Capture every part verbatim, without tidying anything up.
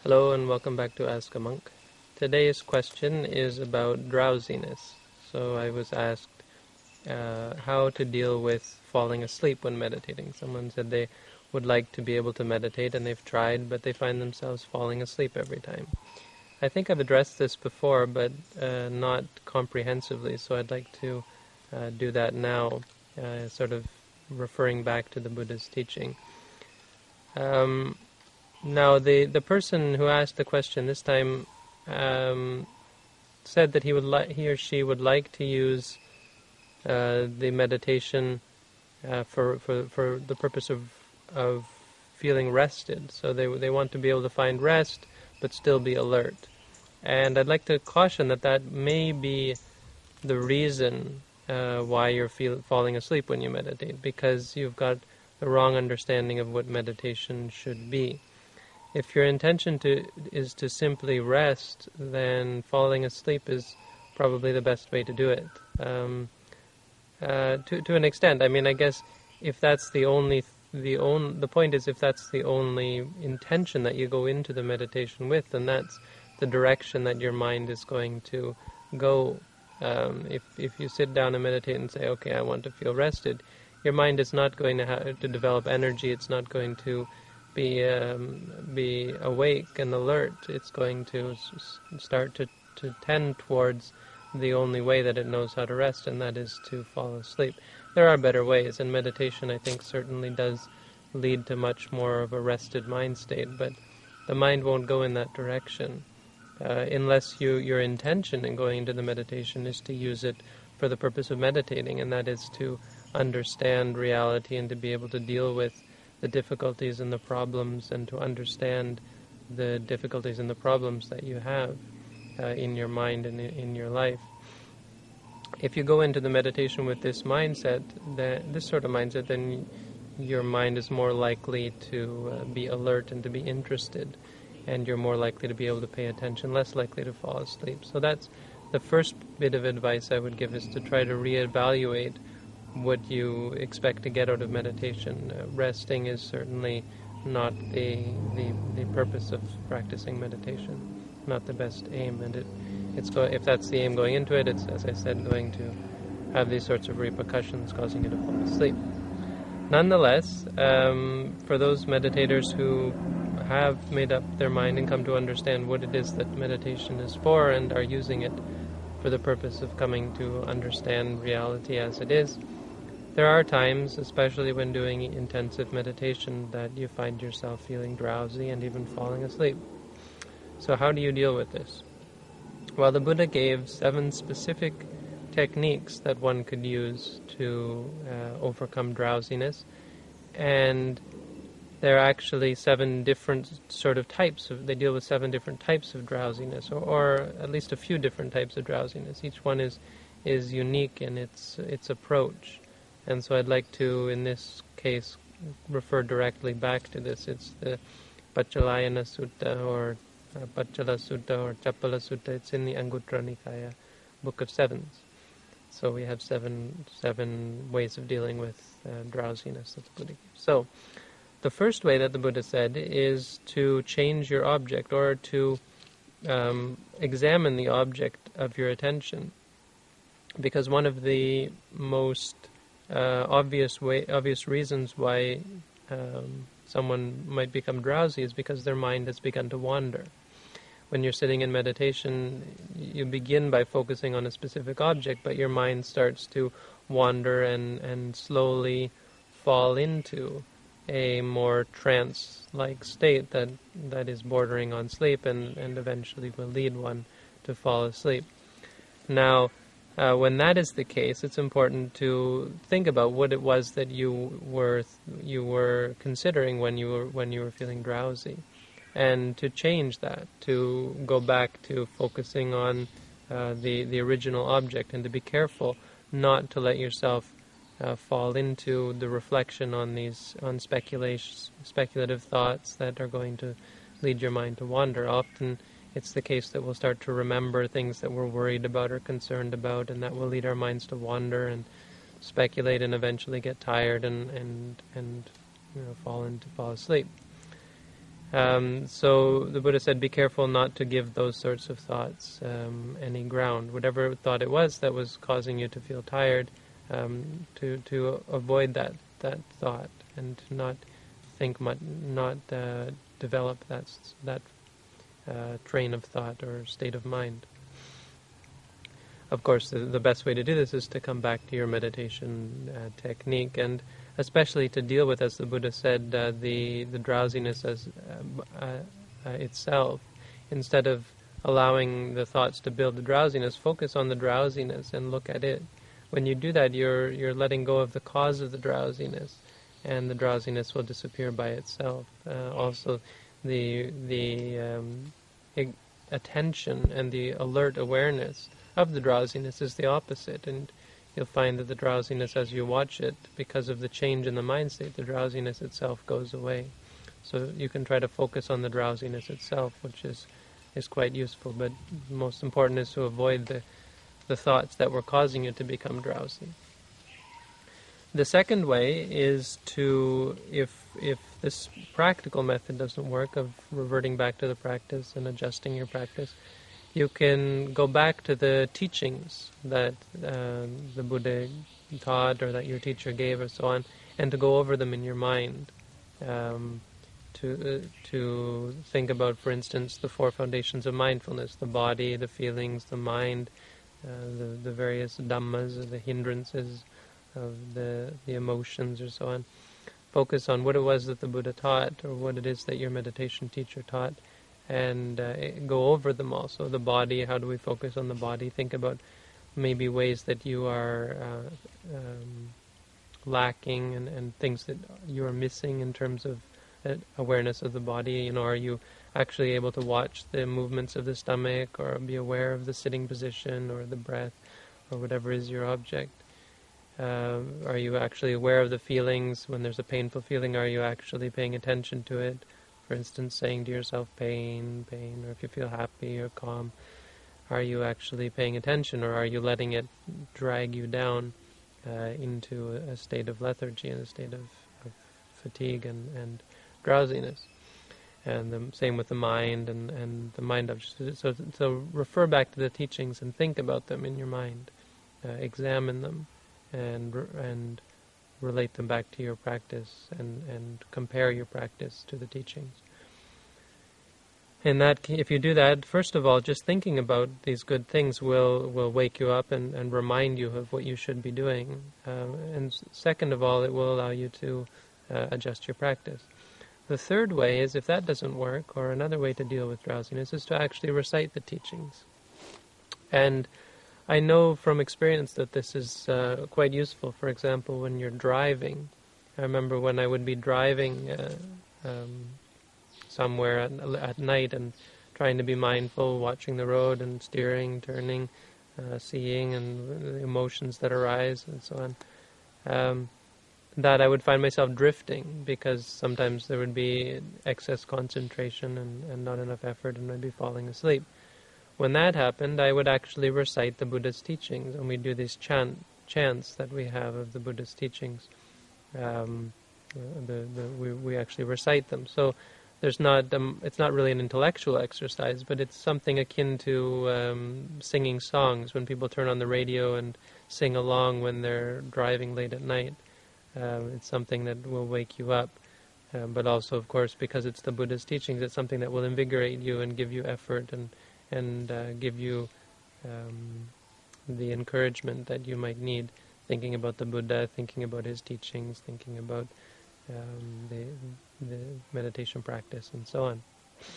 Hello and welcome back to Ask a Monk. Today's question is about drowsiness. So I was asked uh, how to deal with falling asleep when meditating. Someone said they would like to be able to meditate and they've tried, but they find themselves falling asleep every time. I think I've addressed this before, but uh, not comprehensively, so I'd like to uh, do that now, uh, sort of referring back to the Buddha's teaching. Um, Now, the, the person who asked the question this time um, said that he would li- he or she would like to use uh, the meditation uh, for, for for the purpose of of feeling rested. So they they want to be able to find rest, but still be alert. And I'd like to caution that that may be the reason uh, why you're feel, falling asleep when you meditate, because you've got the wrong understanding of what meditation should be. If your intention to is to simply rest, then falling asleep is probably the best way to do it. Um, uh, to to an extent, I mean, I guess if that's the only the on, the point is if that's the only intention that you go into the meditation with, then that's the direction that your mind is going to go. Um, if if you sit down and meditate and say, okay, I want to feel rested, your mind is not going to have to develop energy. It's not going to be um, be awake and alert. It's going to s- start to, to tend towards the only way that it knows how to rest, and that is to fall asleep. There are better ways, and meditation, I think, certainly does lead to much more of a rested mind state, but the mind won't go in that direction uh, unless you your intention in going into the meditation is to use it for the purpose of meditating, and that is to understand reality and to be able to deal with the difficulties and the problems, and to understand the difficulties and the problems that you have uh, in your mind and in your life. If you go into the meditation with this mindset, that, this sort of mindset, then your mind is more likely to uh, be alert and to be interested, and you're more likely to be able to pay attention, less likely to fall asleep. So that's the first bit of advice I would give, is to try to reevaluate what you expect to get out of meditation. Uh, resting is certainly not the, the the purpose of practicing meditation, not the best aim, and it it's go, if that's the aim going into it, it's, as I said, going to have these sorts of repercussions, causing you to fall asleep. Nonetheless, um, for those meditators who have made up their mind and come to understand what it is that meditation is for and are using it for the purpose of coming to understand reality as it is, there are times, especially when doing intensive meditation, that you find yourself feeling drowsy and even falling asleep. So how do you deal with this? Well, the Buddha gave seven specific techniques that one could use to uh, overcome drowsiness, and there are actually seven different sort of types of, they deal with seven different types of drowsiness, or, or at least a few different types of drowsiness. Each one is is unique in its its approach. And so I'd like to, in this case, refer directly back to this. It's the Pachalayana Sutta, or uh, Pachala Sutta, or Chapala Sutta. It's in the Anguttara Nikaya, Book of Sevens. So we have seven seven ways of dealing with uh, drowsiness that the Buddha gives. So the first way that the Buddha said is to change your object, or to um, examine the object of your attention. Because one of the most Uh, obvious way, obvious reasons why um, someone might become drowsy is because their mind has begun to wander. When you're sitting in meditation, you begin by focusing on a specific object, but your mind starts to wander and, and slowly fall into a more trance-like state that, that is bordering on sleep, and, and eventually will lead one to fall asleep. Now, Uh, when that is the case, it's important to think about what it was that you were you were considering when you were when you were feeling drowsy, and to change that, to go back to focusing on uh, the the original object, and to be careful not to let yourself uh, fall into the reflection on these on speculation speculative thoughts that are going to lead your mind to wander. Often it's the case that we'll start to remember things that we're worried about or concerned about, and that will lead our minds to wander and speculate, and eventually get tired and and and you know fall into fall asleep. Um, so the Buddha said, be careful not to give those sorts of thoughts um, any ground. Whatever thought it was that was causing you to feel tired, um, to to avoid that that thought and to not think much, not uh, develop that that uh, train of thought or state of mind. Of course, the, the best way to do this is to come back to your meditation uh, technique, and especially to deal with, as the Buddha said, uh, the the drowsiness as uh, uh, uh, itself. Instead of allowing the thoughts to build the drowsiness, focus on the drowsiness and look at it. When you do that, you're you're letting go of the cause of the drowsiness, and the drowsiness will disappear by itself. Uh, also, the the um, attention and the alert awareness of the drowsiness is the opposite, and you'll find that the drowsiness, as you watch it, because of the change in the mind state, the drowsiness itself goes away. So you can try to focus on the drowsiness itself, which is is quite useful, but most important is to avoid the, the thoughts that were causing you to become drowsy. The second way is to, if if this practical method doesn't work, of reverting back to the practice and adjusting your practice, you can go back to the teachings that uh, the Buddha taught or that your teacher gave or so on, and to go over them in your mind. Um, to uh, to think about, for instance, the four foundations of mindfulness: the body, the feelings, the mind, uh, the, the various dhammas, the hindrances of the, the emotions or so on. Focus on what it was that the Buddha taught, or what it is that your meditation teacher taught, and uh, go over them also. The body, how do we focus on the body? Think about maybe ways that you are uh, um, lacking and, and things that you are missing in terms of uh, awareness of the body. You know, are you actually able to watch the movements of the stomach, or be aware of the sitting position or the breath or whatever is your object? Uh, are you actually aware of the feelings? When there's a painful feeling, are you actually paying attention to it? For instance, saying to yourself, pain, pain, or if you feel happy or calm, are you actually paying attention, or are you letting it drag you down uh, into a, a state of lethargy and a state of, of fatigue and, and drowsiness? And the same with the mind and, and the mind objects. So, so refer back to the teachings and think about them in your mind. Uh, examine them and and relate them back to your practice, and, and compare your practice to the teachings. And that, if you do that, first of all, just thinking about these good things will, will wake you up and, and remind you of what you should be doing. Uh, and second of all, it will allow you to uh, adjust your practice. The third way is, if that doesn't work, or another way to deal with drowsiness, is to actually recite the teachings. And I know from experience that this is uh, quite useful. For example, when you're driving, I remember when I would be driving uh, um, somewhere at, at night and trying to be mindful, watching the road and steering, turning, uh, seeing, and the emotions that arise and so on, um, that I would find myself drifting, because sometimes there would be excess concentration and, and not enough effort, and I'd be falling asleep. When that happened, I would actually recite the Buddha's teachings, and we do these chant, chants that we have of the Buddha's teachings. Um, the, the, we, we actually recite them. So there's not, um, it's not really an intellectual exercise, but it's something akin to um, singing songs, when people turn on the radio and sing along when they're driving late at night. Uh, it's something that will wake you up. Uh, but also, of course, because it's the Buddha's teachings, it's something that will invigorate you and give you effort and and uh, give you um, the encouragement that you might need, thinking about the Buddha, thinking about his teachings, thinking about um, the, the meditation practice, and so on.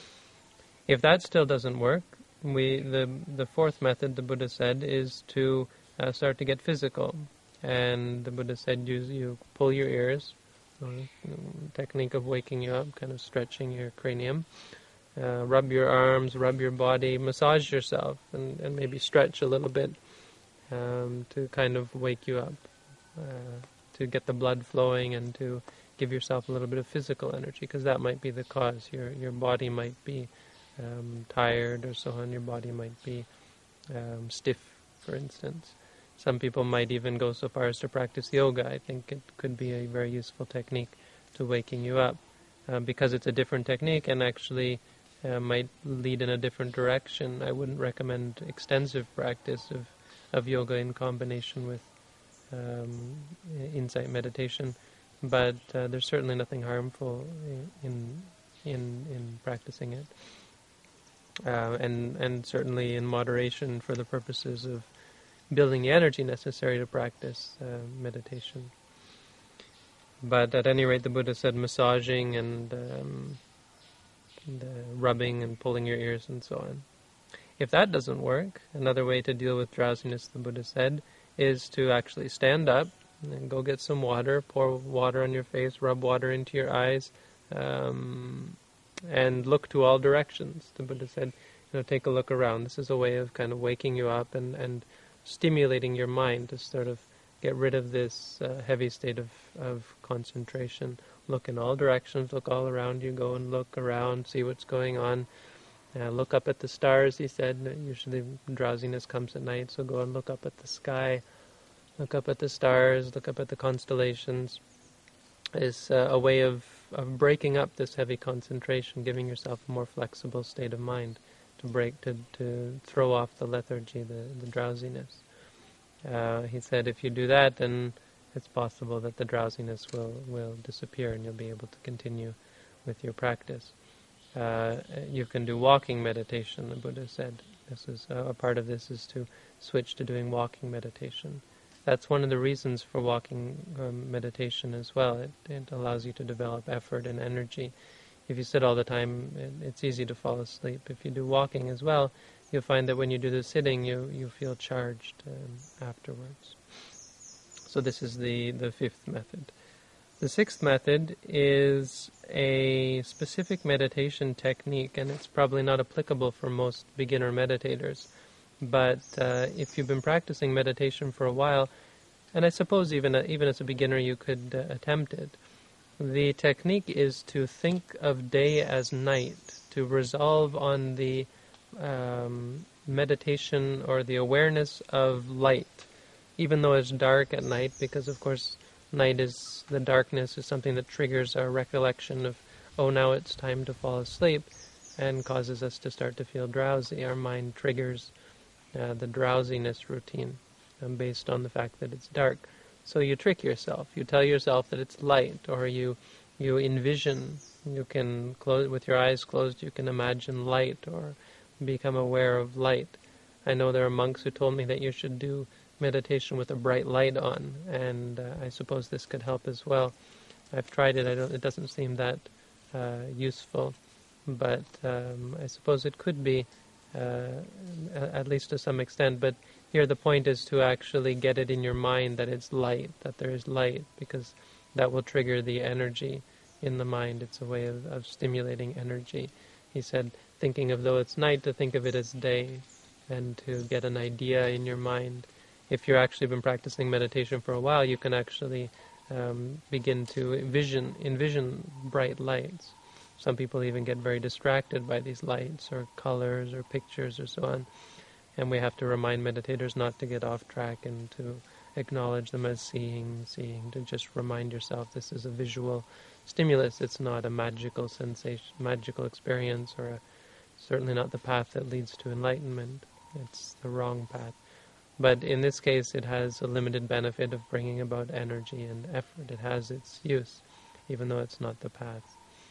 If that still doesn't work, we the the fourth method, the Buddha said, is to uh, start to get physical. And the Buddha said, you, you pull your ears, uh, technique of waking you up, kind of stretching your cranium. Uh, rub your arms, rub your body, massage yourself, and, and maybe stretch a little bit um, to kind of wake you up, uh, to get the blood flowing and to give yourself a little bit of physical energy, because that might be the cause. Your your body might be um, tired or so on. Your body might be um, stiff, for instance. Some people might even go so far as to practice yoga. I think it could be a very useful technique to waking you up. uh, because it's a different technique and actually uh, might lead in a different direction. I wouldn't recommend extensive practice of, of yoga in combination with um, insight meditation, but uh, there's certainly nothing harmful in in in practicing it, uh, and and certainly in moderation for the purposes of building the energy necessary to practice uh, meditation. But at any rate, the Buddha said massaging and, um, and uh, rubbing and pulling your ears and so on. If that doesn't work, another way to deal with drowsiness, the Buddha said, is to actually stand up and go get some water, pour water on your face, rub water into your eyes, um, and look to all directions. The Buddha said, you know, take a look around. This is a way of kind of waking you up and, and stimulating your mind to sort of get rid of this uh, heavy state of, of concentration. Look in all directions, look all around you, go and look around, see what's going on. Uh, look up at the stars, he said. Usually drowsiness comes at night, so go and look up at the sky. Look up at the stars, look up at the constellations. It's uh, a way of, of breaking up this heavy concentration, giving yourself a more flexible state of mind to break, to, to throw off the lethargy, the, the drowsiness. Uh, he said if you do that, then it's possible that the drowsiness will, will disappear and you'll be able to continue with your practice. Uh, you can do walking meditation, the Buddha said. This is uh, a part of this is to switch to doing walking meditation. That's one of the reasons for walking um, meditation as well. It, it allows you to develop effort and energy. If you sit all the time, it, it's easy to fall asleep. If you do walking as well, you'll find that when you do the sitting, you, you feel charged um, afterwards. So this is the, the fifth method. The sixth method is a specific meditation technique, and it's probably not applicable for most beginner meditators. But uh, if you've been practicing meditation for a while, and I suppose even a, even as a beginner you could uh, attempt it, the technique is to think of day as night, to resolve on the um, meditation or the awareness of light, even though it's dark at night, because of course night is, the darkness is something that triggers our recollection of, oh, now it's time to fall asleep, and causes us to start to feel drowsy. Our mind triggers uh, the drowsiness routine um, based on the fact that it's dark. So you trick yourself. You tell yourself that it's light, or you you envision. You can close with your eyes closed. You can imagine light, or become aware of light. I know there are monks who told me that you should do meditation with a bright light on, and uh, I suppose this could help as well. I've tried it. I don't. It doesn't seem that uh, useful, but um, I suppose it could be, uh, at least to some extent. But here the point is to actually get it in your mind that it's light, that there is light, because that will trigger the energy in the mind. It's a way of, of stimulating energy. He said, thinking of though it's night, to think of it as day, and to get an idea in your mind. If you've actually been practicing meditation for a while, you can actually um, begin to envision, envision bright lights. Some people even get very distracted by these lights, or colors, or pictures, or so on. And we have to remind meditators not to get off track and to acknowledge them as seeing, seeing, to just remind yourself this is a visual stimulus. It's not a magical sensation, magical experience, or a, certainly not the path that leads to enlightenment. It's the wrong path. But in this case, it has a limited benefit of bringing about energy and effort. It has its use, even though it's not the path.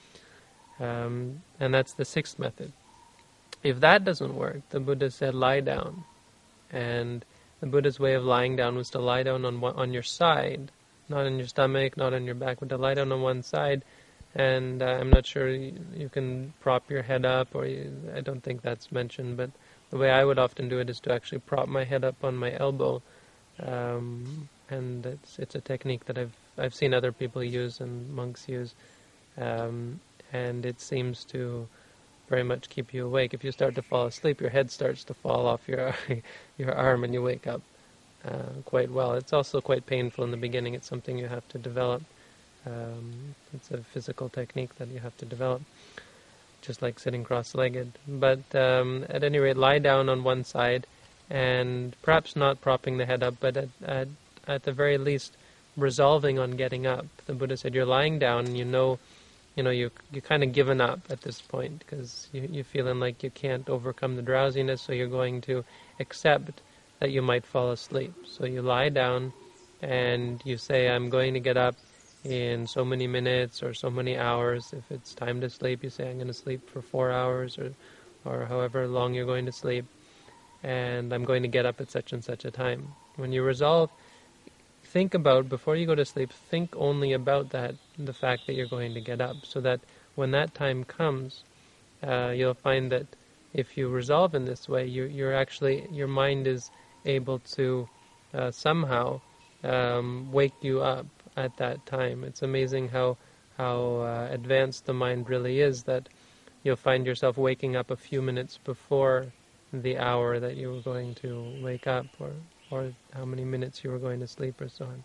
Um, and that's the sixth method. If that doesn't work, the Buddha said lie down. And the Buddha's way of lying down was to lie down on one, on your side, not on your stomach, not on your back, but to lie down on one side. And uh, I'm not sure you, you can prop your head up, or you, I don't think that's mentioned, but the way I would often do it is to actually prop my head up on my elbow. Um, and it's it's a technique that I've I've seen other people use and monks use. Um, and it seems to very much keep you awake. If you start to fall asleep, your head starts to fall off your your arm, and you wake up uh, quite well. It's also quite painful in the beginning. It's something you have to develop. Um, it's a physical technique that you have to develop, just like sitting cross-legged. But um, at any rate, lie down on one side, and perhaps not propping the head up, but at, at, at the very least, resolving on getting up. The Buddha said you're lying down, and you know you know, you you kind of given up at this point because you, you're feeling like you can't overcome the drowsiness, so you're going to accept that you might fall asleep. So you lie down and you say, I'm going to get up in so many minutes or so many hours. If it's time to sleep, you say, I'm going to sleep for four hours or, or however long you're going to sleep, and I'm going to get up at such and such a time. When you resolve, think about, before you go to sleep, think only about that, the fact that you're going to get up, so that when that time comes, uh, you'll find that if you resolve in this way, you, you're actually, your mind is able to uh, somehow um, wake you up at that time. It's amazing how how uh, advanced the mind really is, that you'll find yourself waking up a few minutes before the hour that you were going to wake up, or or how many minutes you were going to sleep, or so on.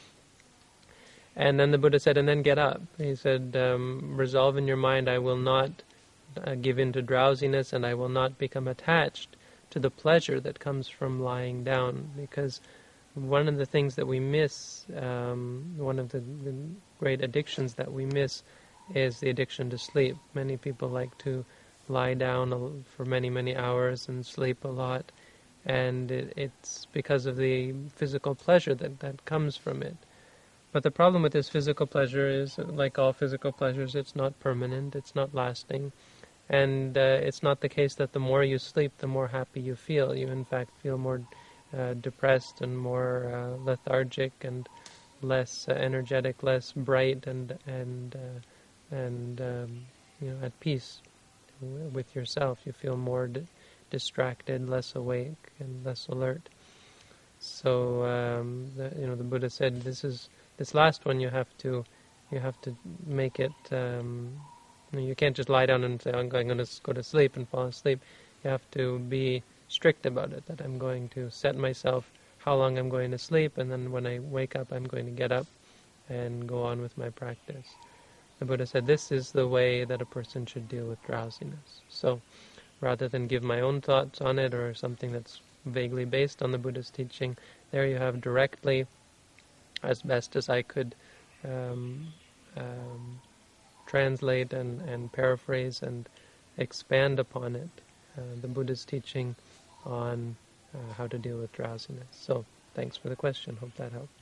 And then the Buddha said, and then get up. He said, um, resolve in your mind, I will not uh, give in to drowsiness, and I will not become attached to the pleasure that comes from lying down. Because one of the things that we miss, um, one of the, the great addictions that we miss, is the addiction to sleep. Many people like to lie down for many, many hours and sleep a lot. And it, it's because of the physical pleasure that, that comes from it. But the problem with this physical pleasure is, like all physical pleasures, it's not permanent, it's not lasting. And uh, it's not the case that the more you sleep, the more happy you feel. You, in fact, feel more uh, depressed and more uh, lethargic and less uh, energetic, less bright, and and uh, and um, you know, at peace with yourself. You feel more di- distracted, less awake, and less alert. So um, the, you know, the Buddha said, this is this last one. You have to you have to make it. Um, you know, you can't just lie down and say, I'm going to go to sleep and fall asleep. You have to be strict about it, that I'm going to set myself how long I'm going to sleep, and then when I wake up, I'm going to get up and go on with my practice. The Buddha said this is the way that a person should deal with drowsiness. So rather than give my own thoughts on it or something that's vaguely based on the Buddha's teaching, there you have directly, as best as I could um, um, translate and, and paraphrase and expand upon it, uh, the Buddha's teaching on uh, how to deal with drowsiness. So, thanks for the question. Hope that helped.